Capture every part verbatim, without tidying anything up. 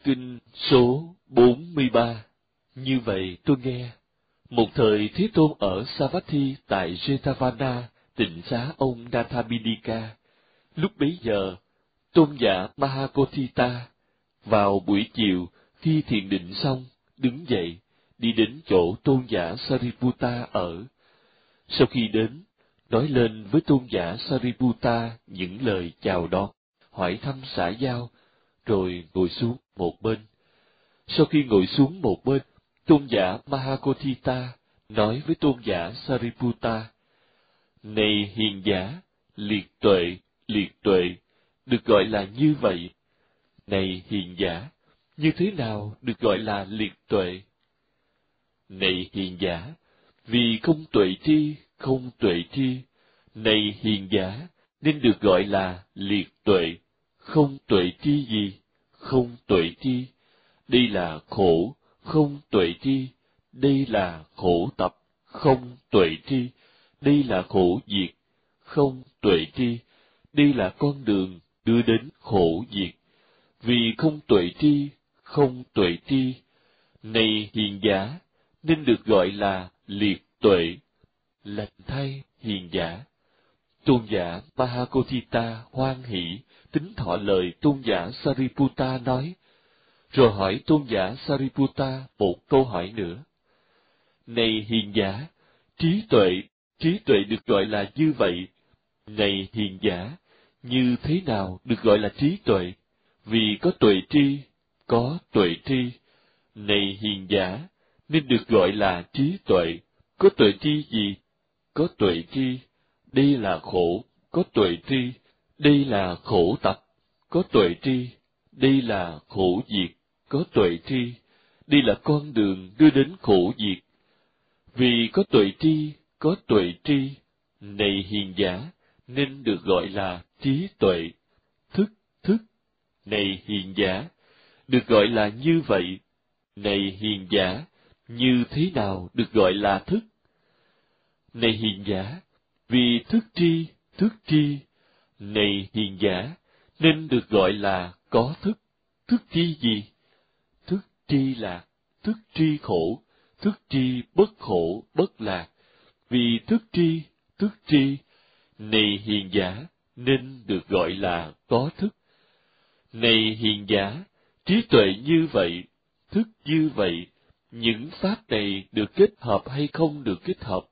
Kinh số bốn mươi ba. Như vậy tôi nghe, một thời Thế Tôn ở Savatthi tại Jetavana, tịnh xá ông Nathabindika. Lúc bấy giờ, tôn giả Mahakotthita vào buổi chiều khi thiền định xong, đứng dậy, đi đến chỗ tôn giả Sariputta ở. Sau khi đến, nói lên với tôn giả Sariputta những lời chào đón, hỏi thăm xã giao, rồi ngồi xuống một bên. Sau khi ngồi xuống một bên, tôn giả Mahakotthita nói với tôn giả Sariputta: Này hiền giả, liệt tuệ, liệt tuệ, được gọi là như vậy. Này hiền giả, như thế nào được gọi là liệt tuệ? Này hiền giả, vì không tuệ tri, không tuệ tri. Này hiền giả, nên được gọi là liệt tuệ. Không tuệ tri gì? Không tuệ tri. Đây là khổ, không tuệ tri. Đây là khổ tập, không tuệ tri. Đây là khổ diệt, không tuệ tri. Đây là con đường đưa đến khổ diệt. Vì không tuệ tri, không tuệ tri. Này hiền giả, nên được gọi là liệt tuệ. Lành thay hiền giả. Tôn giả Mahakotthita hoan hỷ, tín thọ lời tôn giả Sariputta nói, rồi hỏi tôn giả Sariputta một câu hỏi nữa. Này hiền giả, trí tuệ, trí tuệ được gọi là như vậy. Này hiền giả, như thế nào được gọi là trí tuệ? Vì có tuệ tri, có tuệ tri. Này hiền giả, nên được gọi là trí tuệ. Có tuệ tri gì? Có tuệ tri. Đây là khổ, có tuệ tri. Đây là khổ tập, có tuệ tri. Đây là khổ diệt, có tuệ tri. Đây là con đường đưa đến khổ diệt. Vì có tuệ tri, có tuệ tri. Này hiền giả, nên được gọi là trí tuệ. Thức, thức. Này hiền giả, được gọi là như vậy. Này hiền giả, như thế nào được gọi là thức? Này hiền giả, vì thức tri, thức tri. Này hiền giả, nên được gọi là có thức. Thức tri gì? Thức tri lạc, thức tri khổ, thức tri bất khổ, bất lạc. Vì thức tri, thức tri. Này hiền giả, nên được gọi là có thức. Này hiền giả, trí tuệ như vậy, thức như vậy, những pháp này được kết hợp hay không được kết hợp?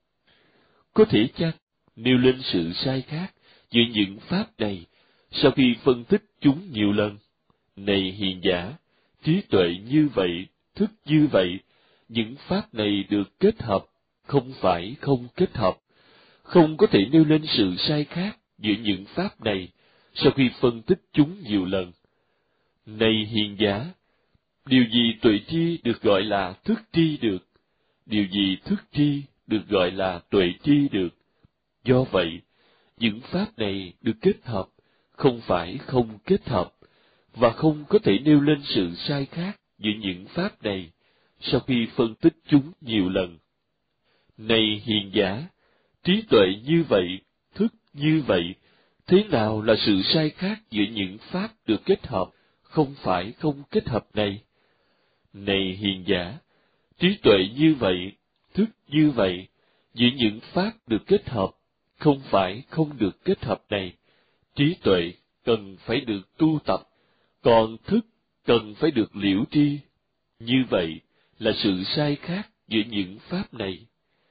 Có thể chăng nêu lên sự sai khác giữa những pháp này sau khi phân tích chúng nhiều lần? Này hiền giả, trí tuệ như vậy, thức như vậy, những pháp này được kết hợp, không phải không kết hợp. Không có thể nêu lên sự sai khác giữa những pháp này sau khi phân tích chúng nhiều lần. Này hiền giả, điều gì tuệ tri được gọi là thức tri được? Điều gì thức tri được gọi là tuệ tri được? Do vậy, những pháp này được kết hợp, không phải không kết hợp, và không có thể nêu lên sự sai khác giữa những pháp này sau khi phân tích chúng nhiều lần. Này hiền giả, trí tuệ như vậy, thức như vậy, thế nào là sự sai khác giữa những pháp được kết hợp, không phải không kết hợp này? Này hiền giả, trí tuệ như vậy, thức như vậy, giữa những pháp được kết hợp, không phải không được kết hợp này. Trí tuệ cần phải được tu tập, còn thức cần phải được liễu tri. Như vậy là sự sai khác giữa những pháp này.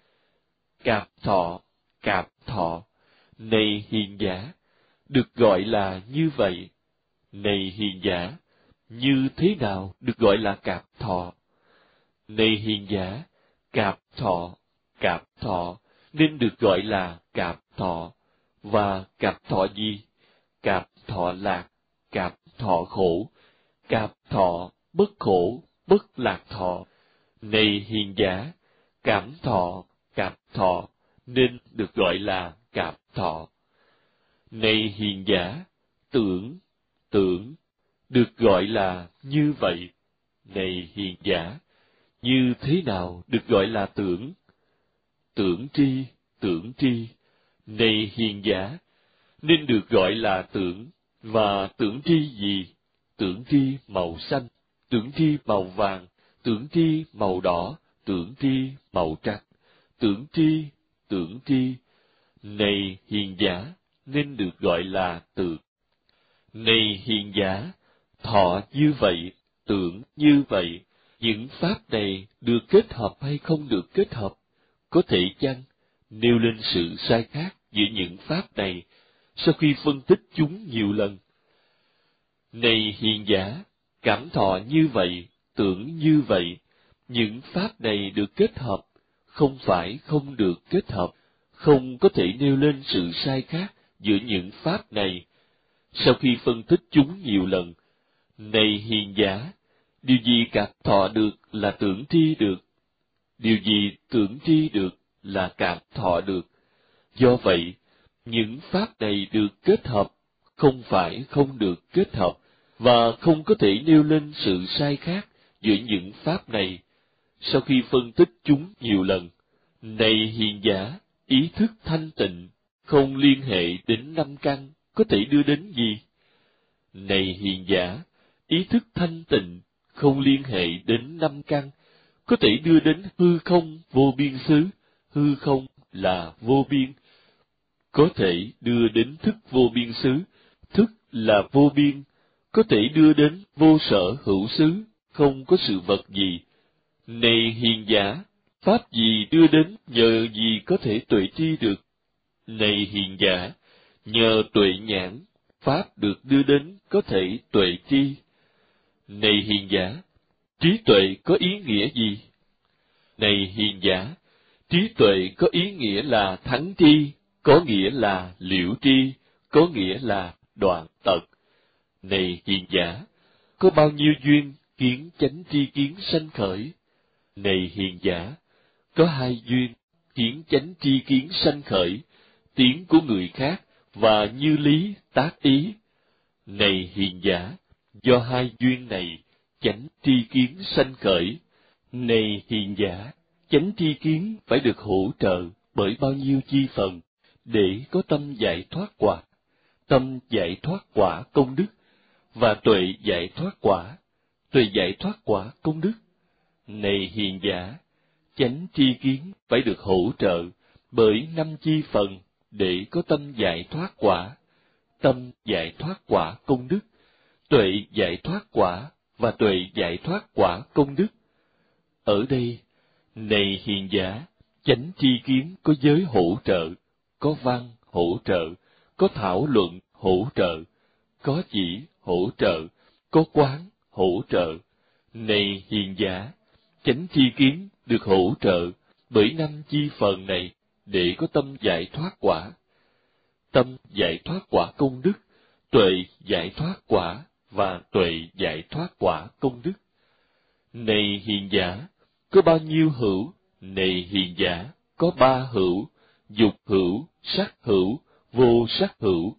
Cạp thọ, cạp thọ. Này hiền giả, được gọi là như vậy. Này hiền giả, như thế nào được gọi là cạp thọ? Này hiền giả, cạp thọ, cạp thọ, nên được gọi là cạp thọ. Và cạp thọ gì? Cạp thọ lạc, cạp thọ khổ, cạp thọ bất khổ, bất lạc thọ. Này hiền giả, cảm thọ, cạp thọ, nên được gọi là cạp thọ. Này hiền giả, tưởng, tưởng, được gọi là như vậy. Này hiền giả, như thế nào được gọi là tưởng? Tưởng tri, tưởng tri. Này hiền giả, nên được gọi là tưởng, và tưởng tri gì? tưởng tri màu xanh, tưởng tri màu vàng, tưởng tri màu đỏ, tưởng tri màu trắng, tưởng tri, tưởng tri. Này hiền giả, nên được gọi là tượng. Này hiền giả, thọ như vậy, tưởng như vậy, những pháp này được kết hợp hay không được kết hợp? Có thể chăng nêu lên sự sai khác giữa những pháp này sau khi phân tích chúng nhiều lần? Này hiền giả, cảm thọ như vậy, tưởng như vậy, những pháp này được kết hợp, không phải không được kết hợp, không có thể nêu lên sự sai khác giữa những pháp này sau khi phân tích chúng nhiều lần. Này hiền giả, điều gì cảm thọ được là tưởng tri được, điều gì tưởng tri được là cảm thọ được. Do vậy, những pháp này được kết hợp, không phải không được kết hợp, và không có thể nêu lên sự sai khác giữa những pháp này sau khi phân tích chúng nhiều lần. Này hiền giả, ý thức thanh tịnh, không liên hệ đến năm căn, có thể đưa đến gì? Này hiền giả, ý thức thanh tịnh, không liên hệ đến năm căn, có thể đưa đến hư không vô biên xứ, hư không là vô biên. Có thể đưa đến thức vô biên xứ, thức là vô biên, có thể đưa đến vô sở hữu xứ, không có sự vật gì. Này hiền giả, pháp gì đưa đến nhờ gì có thể tuệ tri được? Này hiền giả, nhờ tuệ nhãn, pháp được đưa đến có thể tuệ tri. Này hiền giả, trí tuệ có ý nghĩa gì? Này hiền giả, trí tuệ có ý nghĩa là thắng tri, có nghĩa là liễu tri, có nghĩa là đoạn tật. Này hiền giả, có bao nhiêu duyên kiến chánh tri kiến sanh khởi? Này hiền giả, có hai duyên kiến chánh tri kiến sanh khởi, tiếng của người khác và như lý tác ý. Này hiền giả, do hai duyên này chánh tri kiến sanh khởi. Này hiền giả, chánh tri kiến phải được hỗ trợ bởi bao nhiêu chi phần để có tâm giải thoát quả, tâm giải thoát quả công đức, và tuệ giải thoát quả, tuệ giải thoát quả công đức. Này hiền giả, chánh tri kiến phải được hỗ trợ bởi năm chi phần để có tâm giải thoát quả, tâm giải thoát quả công đức, tuệ giải thoát quả và tuệ giải thoát quả công đức. Ở đây, này hiền giả, chánh tri kiến có giới hỗ trợ, có văn hỗ trợ, có thảo luận hỗ trợ, có chỉ hỗ trợ, có quán hỗ trợ. Này hiền giả, chánh tri kiến được hỗ trợ bởi năm chi phần này để có tâm giải thoát quả, tâm giải thoát quả công đức, tuệ giải thoát quả và tuệ giải thoát quả công đức. Này hiền giả, có bao nhiêu hữu? Này hiền giả, có ba hữu: dục hữu, sắc hữu, vô sắc hữu.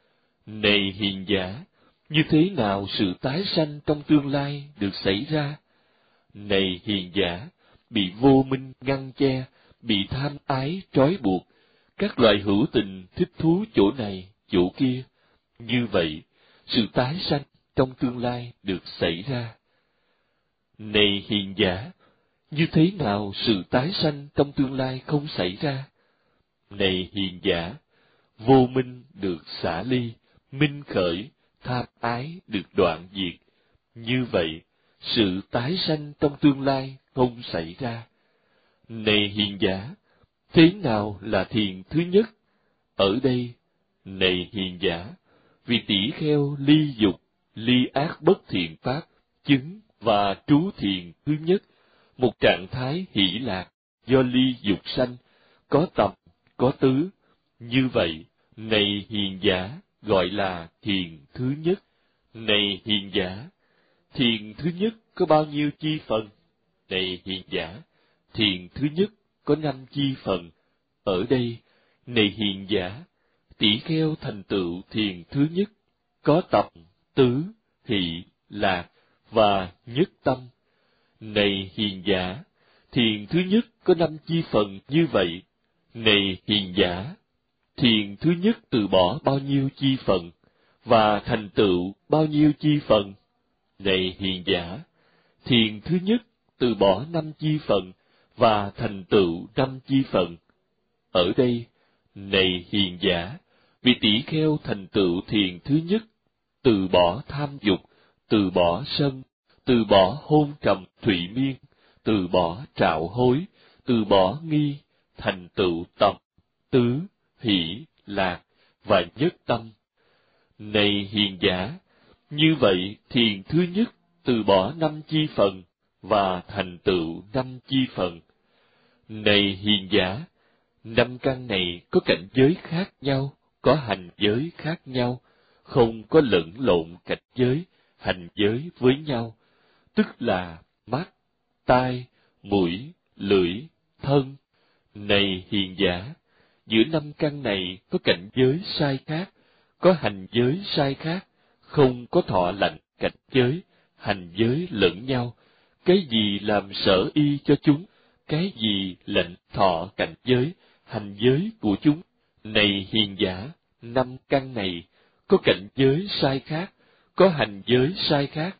Này hiền giả, như thế nào sự tái sanh trong tương lai được xảy ra? Này hiền giả, bị vô minh ngăn che, bị tham ái trói buộc, các loại hữu tình thích thú chỗ này, chỗ kia. Như vậy, sự tái sanh trong tương lai được xảy ra. Này hiền giả, như thế nào sự tái sanh trong tương lai không xảy ra? Này hiền giả, vô minh được xả ly, minh khởi, tham ái được đoạn diệt. Như vậy, sự tái sanh trong tương lai không xảy ra. Này hiền giả, thế nào là thiền thứ nhất? Ở đây, này hiền giả, vì tỷ kheo ly dục, ly ác bất thiện pháp, chứng và trú thiền thứ nhất, một trạng thái hỷ lạc, do ly dục sanh, có tập, có tứ. Như vậy, này hiền giả, gọi là thiền thứ nhất. Này hiền giả, thiền thứ nhất có bao nhiêu chi phần? Này hiền giả, thiền thứ nhất có năm chi phần. Ở đây, này hiền giả, tỷ kheo thành tựu thiền thứ nhất, có tập, tứ, hỷ, lạc và nhất tâm. Này hiền giả, thiền thứ nhất có năm chi phần như vậy. Này hiền giả, thiền thứ nhất từ bỏ bao nhiêu chi phần và thành tựu bao nhiêu chi phần? Này hiền giả, thiền thứ nhất từ bỏ năm chi phận và thành tựu năm chi phận. Ở đây, này hiền giả, vị tỷ kheo thành tựu thiền thứ nhất, từ bỏ tham dục, từ bỏ sân, từ bỏ hôn trầm thụy miên, từ bỏ trạo hối, từ bỏ nghi, thành tựu tập, tứ, hỷ, lạc và nhất tâm. Này hiền giả, như vậy thiền thứ nhất từ bỏ năm chi phận và thành tựu năm chi phận. Này hiền giả, năm căn này có cảnh giới khác nhau, có hành giới khác nhau, không có lẫn lộn cảnh giới, hành giới với nhau, tức là mắt, tai, mũi, lưỡi, thân. Này hiền giả, giữa năm căn này có cảnh giới sai khác, có hành giới sai khác, không có thọ lạnh cảnh giới, hành giới lẫn nhau. Cái gì làm sở y cho chúng, cái gì lệnh thọ cảnh giới, hành giới của chúng. Này hiền giả, năm căn này có cảnh giới sai khác, có hành giới sai khác,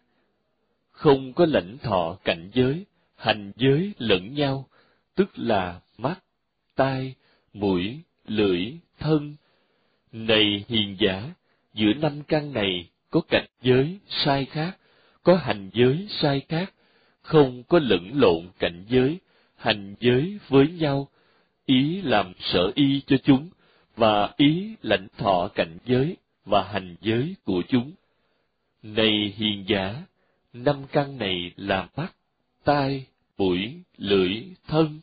không có lãnh thọ cảnh giới, hành giới lẫn nhau, tức là mắt, tai, mũi, lưỡi, thân. Này hiền giả, giữa năm căn này có cảnh giới sai khác, có hành giới sai khác, không có lẫn lộn cảnh giới, hành giới với nhau, ý làm sở y cho chúng, và ý lãnh thọ cảnh giới và hành giới của chúng. Này hiền giả, năm căn này là mắt, tai, mũi, lưỡi, thân.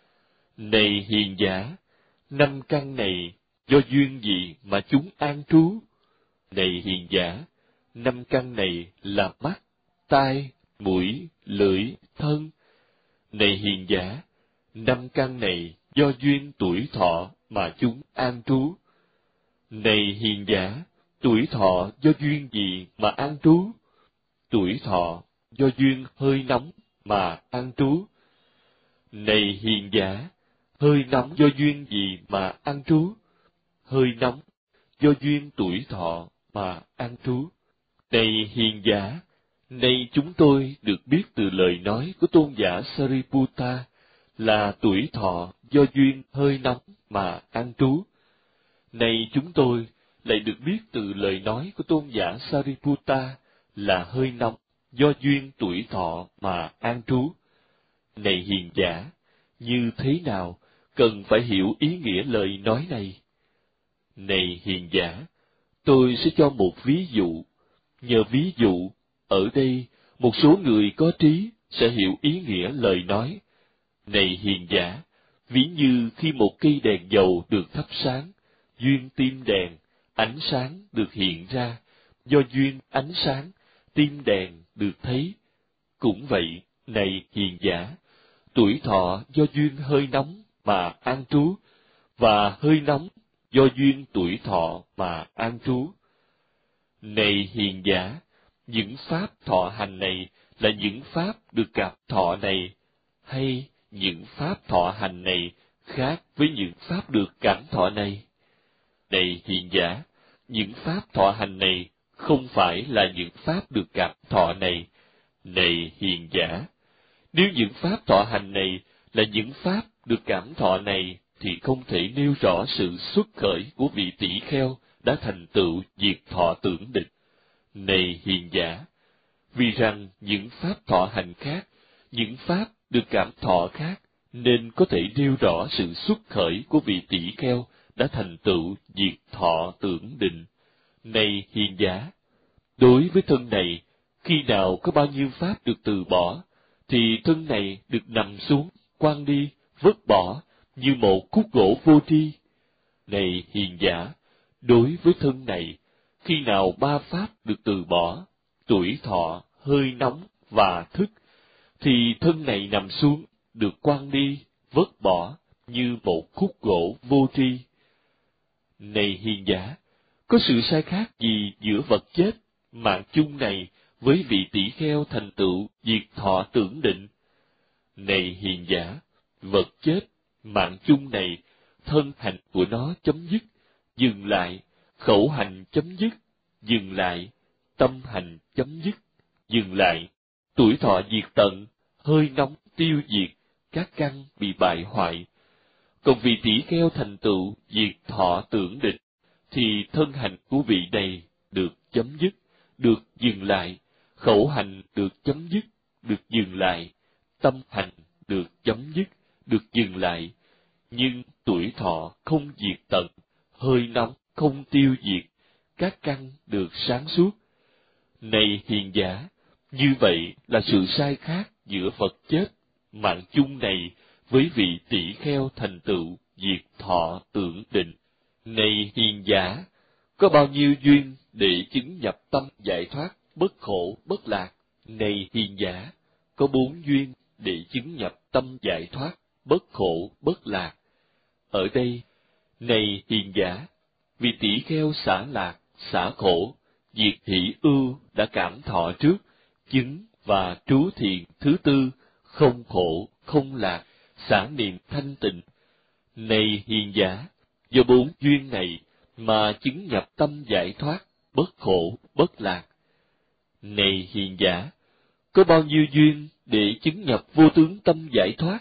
Này hiền giả, năm căn này do duyên gì mà chúng an trú? Này hiền giả, năm căn này là mắt, tai, mũi, lưỡi, thân. Này hiền giả, năm căn này do duyên tuổi thọ mà chúng an trú. Này hiền giả, tuổi thọ do duyên gì mà an trú? Tuổi thọ do duyên hơi nóng mà an trú. Này hiền giả, hơi nóng do duyên gì mà an trú? Hơi nóng do duyên tuổi thọ mà an trú. Này hiền giả, nay chúng tôi được biết từ lời nói của tôn giả Sariputta là tuổi thọ do duyên hơi nóng mà an trú. Nay chúng tôi lại được biết từ lời nói của tôn giả Sariputta là hơi nóng do duyên tuổi thọ mà an trú. Này hiền giả, như thế nào cần phải hiểu ý nghĩa lời nói này? Này hiền giả, tôi sẽ cho một ví dụ. Nhờ ví dụ, ở đây một số người có trí sẽ hiểu ý nghĩa lời nói. Này hiền giả, ví như khi một cây đèn dầu được thắp sáng, duyên tim đèn, ánh sáng được hiện ra, do duyên ánh sáng, tim đèn được thấy. Cũng vậy, này hiền giả, tuổi thọ do duyên hơi nóng mà an trú, và hơi nóng do duyên tuổi thọ mà an trú. Này hiền giả, những pháp thọ hành này là những pháp được gặp thọ này, hay những pháp thọ hành này khác với những pháp được cảm thọ này? Này hiền giả, những pháp thọ hành này không phải là những pháp được cảm thọ này. Này hiền giả, nếu những pháp thọ hành này là những pháp được cảm thọ này, thì không thể nêu rõ sự xuất khởi của vị tỷ kheo đã thành tựu diệt thọ tưởng định. Này hiền giả, vì rằng những pháp thọ hành khác, những pháp được cảm thọ khác, nên có thể nêu rõ sự xuất khởi của vị tỷ kheo đã thành tựu diệt thọ tưởng định. Này hiền giả, đối với thân này, khi nào có bao nhiêu pháp được từ bỏ, thì thân này được nằm xuống, quăng đi, vứt bỏ, như một khúc gỗ vô tri. Này hiền giả, đối với thân này, khi nào ba pháp được từ bỏ, tuổi thọ, hơi nóng và thức, thì thân này nằm xuống, được quăng đi, vứt bỏ, như một khúc gỗ vô tri. Này hiền giả, có sự sai khác gì giữa vật chết, mạng chung này, với vị tỷ kheo thành tựu diệt thọ tưởng định? Này hiền giả, vật chết, mạng chung này, thân hành của nó chấm dứt, dừng lại, khẩu hành chấm dứt, dừng lại, tâm hành chấm dứt, dừng lại, tuổi thọ diệt tận, hơi nóng tiêu diệt, các căn bị bại hoại. Còn vị tỷ kheo thành tựu diệt thọ tưởng định, thì thân hành của vị này được chấm dứt, được dừng lại, khẩu hành được chấm dứt, được dừng lại, tâm hành được chấm dứt, được dừng lại, nhưng tuổi thọ không diệt tận, hơi nóng không tiêu diệt, các căn được sáng suốt. Này hiền giả, như vậy là sự sai khác giữa vật chết, mạng chung này với vị tỷ kheo thành tựu diệt thọ tưởng định. Này hiền giả, có bao nhiêu duyên để chứng nhập tâm giải thoát, bất khổ, bất lạc? Này hiền giả, có bốn duyên để chứng nhập tâm giải thoát, bất khổ, bất lạc. Ở đây, này hiền giả, vì tỷ kheo xả lạc, xả khổ, diệt hỷ ưu đã cảm thọ trước, chứng và trú thiền thứ tư, không khổ, không lạc, xả niệm thanh tịnh. Này hiền giả, do bốn duyên này mà chứng nhập tâm giải thoát, bất khổ, bất lạc. Này hiền giả, có bao nhiêu duyên để chứng nhập vô tướng tâm giải thoát?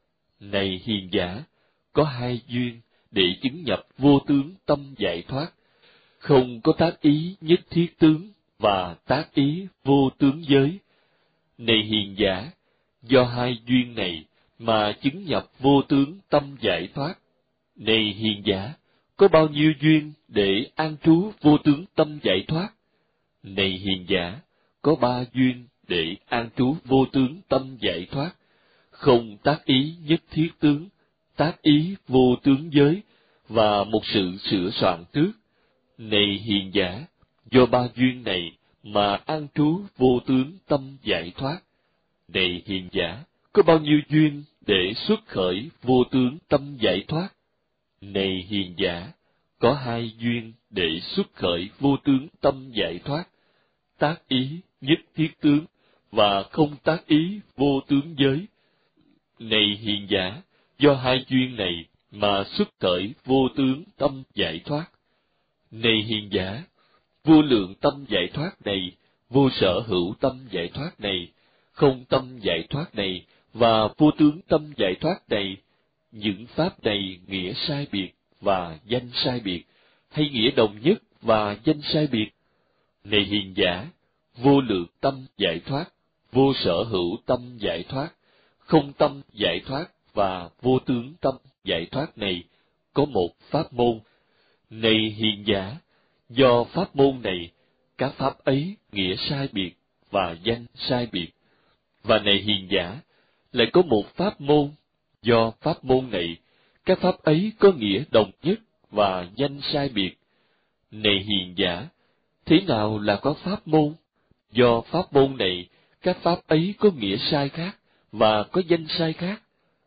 Này hiền giả, có hai duyên để chứng nhập vô tướng tâm giải thoát, không có tác ý nhất thiết tướng và tác ý vô tướng giới. Này hiền giả, do hai duyên này mà chứng nhập vô tướng tâm giải thoát. Này hiền giả, có bao nhiêu duyên để an trú vô tướng tâm giải thoát? Này hiền giả, có ba duyên để an trú vô tướng tâm giải thoát, không tác ý nhất thiết tướng, tác ý vô tướng giới, và một sự sửa soạn trước. Này hiền giả, do ba duyên này mà an trú vô tướng tâm giải thoát. Này hiền giả, có bao nhiêu duyên để xuất khởi vô tướng tâm giải thoát? Này hiền giả, có hai duyên để xuất khởi vô tướng tâm giải thoát, tác ý nhất thiết tướng và không tác ý vô tướng giới. Này hiền giả, do hai duyên này mà xuất khởi vô tướng tâm giải thoát. Này hiền giả, vô lượng tâm giải thoát này, vô sở hữu tâm giải thoát này, không tâm giải thoát này và vô tướng tâm giải thoát này, những pháp này nghĩa sai biệt và danh sai biệt, hay nghĩa đồng nhất và danh sai biệt? Này hiền giả, vô lượng tâm giải thoát, vô sở hữu tâm giải thoát, không tâm giải thoát và vô tướng tâm giải thoát này có một pháp môn. Này hiền giả, do pháp môn này, các pháp ấy nghĩa sai biệt và danh sai biệt. Và này hiền giả, lại có một pháp môn, do pháp môn này, các pháp ấy có nghĩa đồng nhất và danh sai biệt. Này hiền giả, thế nào là có pháp môn? Do pháp môn này, các pháp ấy có nghĩa sai khác và có danh sai khác.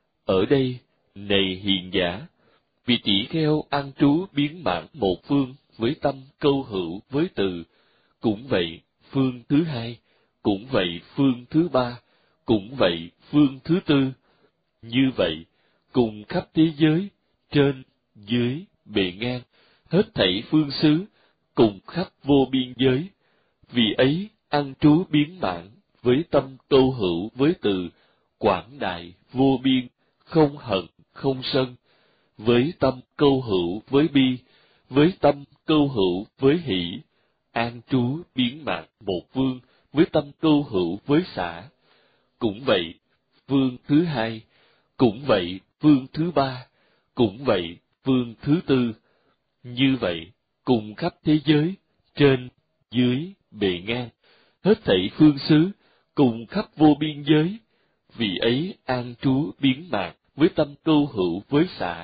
Ở đây, này hiền giả, vì tỷ kheo an trú biến mãn một phương với tâm câu hữu với từ, cũng vậy phương thứ hai, cũng vậy phương thứ ba, cũng vậy phương thứ tư. Như vậy, cùng khắp thế giới, trên, dưới, bề ngang, hết thảy phương xứ, cùng khắp vô biên giới, vì ấy an trú biến mãn với tâm câu hữu với từ, quảng đại vô biên, không hận không sân, với tâm câu hữu với bi, với tâm câu hữu với hỷ, an trú biến mạn một phương với tâm câu hữu với xả. Cũng vậy phương thứ hai, cũng vậy phương thứ ba, cũng vậy phương thứ tư. Như vậy cùng khắp thế giới, trên, dưới, bề ngang, hết thảy phương xứ, cùng khắp vô biên giới, vì ấy an trú biến mạn với tâm câu hữu với xả,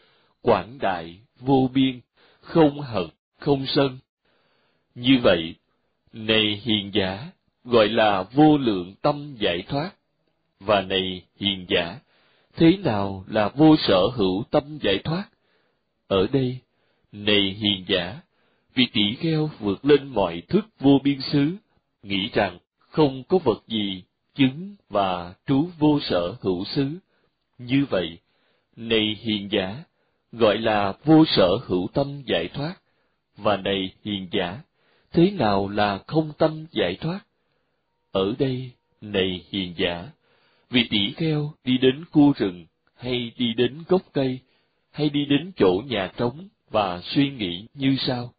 quảng đại vô biên, không hận không sân. Như vậy, này hiền giả, gọi là vô lượng tâm giải thoát. Và này hiền giả, thế nào là vô sở hữu tâm giải thoát? Ở đây, này hiền giả, vì tỷ kheo vượt lên mọi thức vô biên xứ, nghĩ rằng không có vật gì chứng và trú vô sở hữu xứ. Như vậy, này hiền giả, gọi là vô sở hữu tâm giải thoát. Và này hiền giả, thế nào là không tâm giải thoát? Ở đây, này hiền giả, vị tỷ kheo đi đến khu rừng, hay đi đến gốc cây, hay đi đến chỗ nhà trống và suy nghĩ như sau: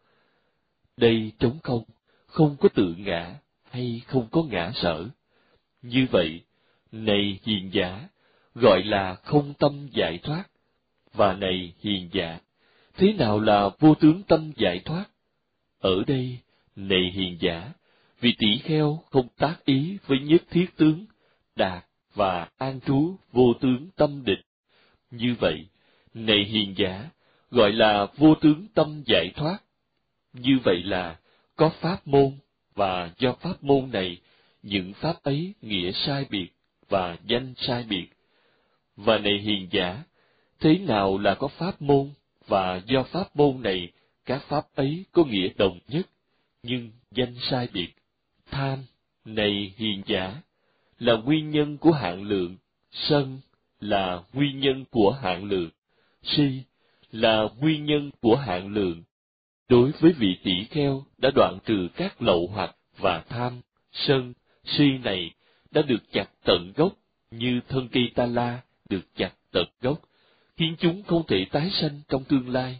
đây trống không, không có tự ngã, hay không có ngã sở. Như vậy, này hiền giả, gọi là không tâm giải thoát. Và này hiền giả, thế nào là vô tướng tâm giải thoát? Ở đây, này hiền giả, vị tỷ kheo không tác ý với nhất thiết tướng, đạt và an trú vô tướng tâm định. Như vậy, này hiền giả, gọi là vô tướng tâm giải thoát. Như vậy là có pháp môn, và do pháp môn này, những pháp ấy nghĩa sai biệt và danh sai biệt. Và này hiền giả, thế nào là có pháp môn, và do pháp môn này, các pháp ấy có nghĩa đồng nhất, nhưng danh sai biệt? Tham, này hiền giả, là nguyên nhân của hạn lượng, sân là nguyên nhân của hạn lượng, si là nguyên nhân của hạn lượng. Đối với vị tỷ kheo đã đoạn trừ các lậu hoặc và tham, sân, si này đã được chặt tận gốc, như thân cây ta la được chặt tận gốc, khiến chúng không thể tái sanh trong tương lai.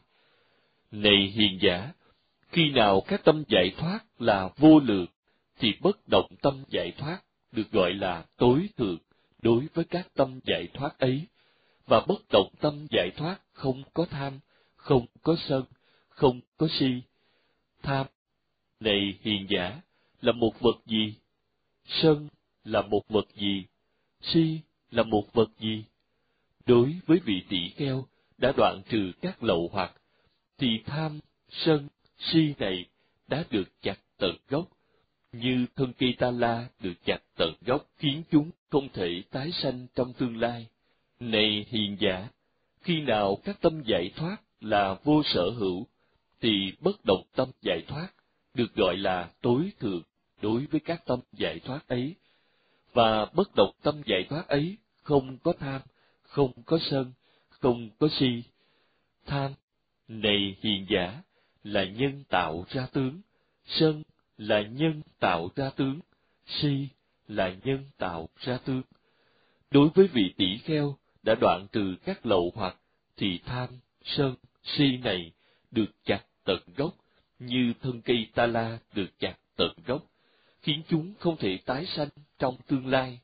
Này hiền giả, khi nào các tâm giải thoát là vô lượng, thì bất động tâm giải thoát được gọi là tối thượng đối với các tâm giải thoát ấy, và bất động tâm giải thoát không có tham, không có sân, không có si. Tham, này hiền giả, là một vật gì? Sân là một vật gì? Si là một vật gì? Đối với vị tỷ kheo đã đoạn trừ các lậu hoặc, thì tham, sân, si này đã được chặt tận gốc, như thân cây ta la được chặt tận gốc, khiến chúng không thể tái sanh trong tương lai. Này hiền giả, khi nào các tâm giải thoát là vô sở hữu, thì bất động tâm giải thoát được gọi là tối thượng đối với các tâm giải thoát ấy, và bất động tâm giải thoát ấy không có tham, không có sân, không có si. Tham, này hiền giả, là nhân tạo ra tướng, sân là nhân tạo ra tướng, si là nhân tạo ra tướng. Đối với vị tỷ kheo đã đoạn trừ các lậu hoặc, thì tham, sân, si này được chặt tận gốc, như thân cây ta la được chặt tận gốc, khiến chúng không thể tái sanh trong tương lai.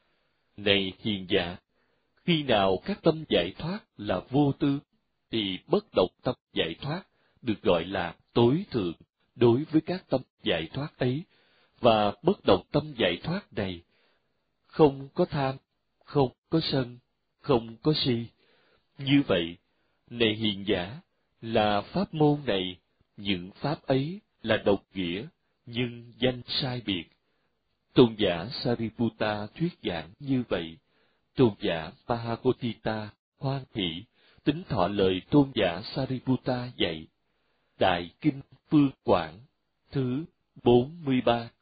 Này hiền giả, khi nào các tâm giải thoát là vô tướng, thì bất động tâm giải thoát được gọi là tối thượng đối với các tâm giải thoát ấy, và bất động tâm giải thoát này không có tham, không có sân, không có si. Như vậy, này hiền giả, là pháp môn này, những pháp ấy là độc nghĩa, nhưng danh sai biệt. Tôn giả Sariputta thuyết giảng như vậy. Tôn giả Mahakotita hoan hỷ tín thọ lời tôn giả Sariputta dạy. Đại kinh Phương Quảng thứ bốn mươi ba.